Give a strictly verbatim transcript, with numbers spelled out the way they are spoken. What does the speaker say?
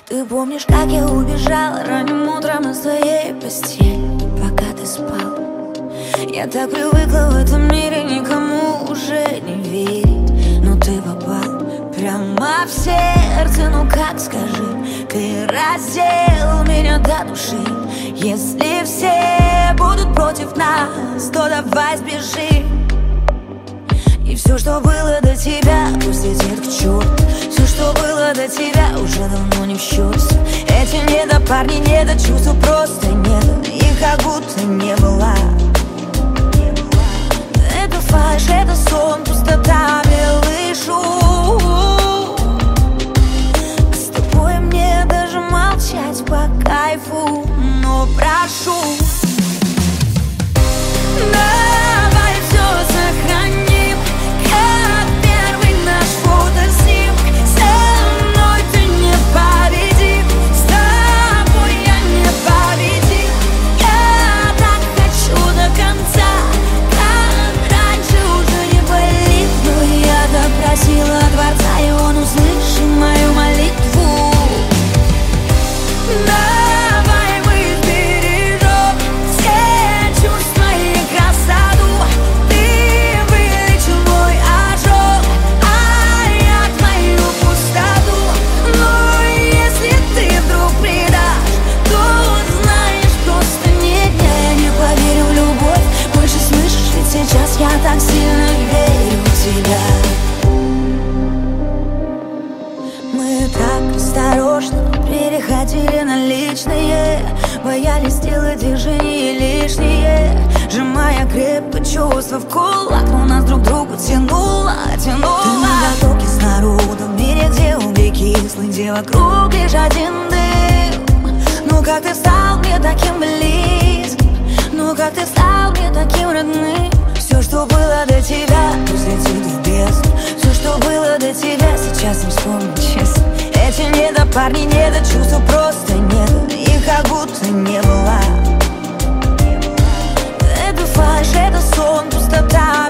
Ты помнишь, как я убежала ранним утром из твоей постели, пока ты спал? Я так привыкла в этом мире никому уже не верить, но ты попал прямо в сердце. Ну как, скажи, ты раздел меня до души. Если все будут против нас, то давай сбежим. И все, что было до тебя, пусть летит к черту. Все, что было до тебя, уже давно не в счет. Эти недопарни, недочувства просто нет, их как будто не было. Это фальшь, это сон, пустота, белый шум. А с тобой мне даже молчать по кайфу, но прошу, давай все сохраним, как первый наш фотоснимок. Со мной ты непобедим, с тобой я непобедим. Я так хочу до конца, как раньше уже не болит. Но я допросила Творца, и он услышал мою молитву. Давай мы сбережем все чувства и красоту. Ты вылечил мой ожог, а я твою пустоту. Но если ты вдруг предашь, то знаешь, просто нет, я не поверю в любовь. Больше слышишь, ведь сейчас я так сильно верю в тебя. Мы так осторожно переходили на личные, боялись сделать движения лишние, сжимая крепко чувства в кулак, но нас друг к другу тянуло, тянуло. Ты на потоке с народом, в мире, где угли кислый, где вокруг лишь один дым. Ну как ты стал мне таким близким, ну как ты стал мне таким родным. Все, что было до тебя, пусть летит в бездну. Все, что было до тебя, сейчас не вспомнить честно. Эти недопарни, недочувства просто нет, их как будто не было. Это фальшь, это сон, пустота,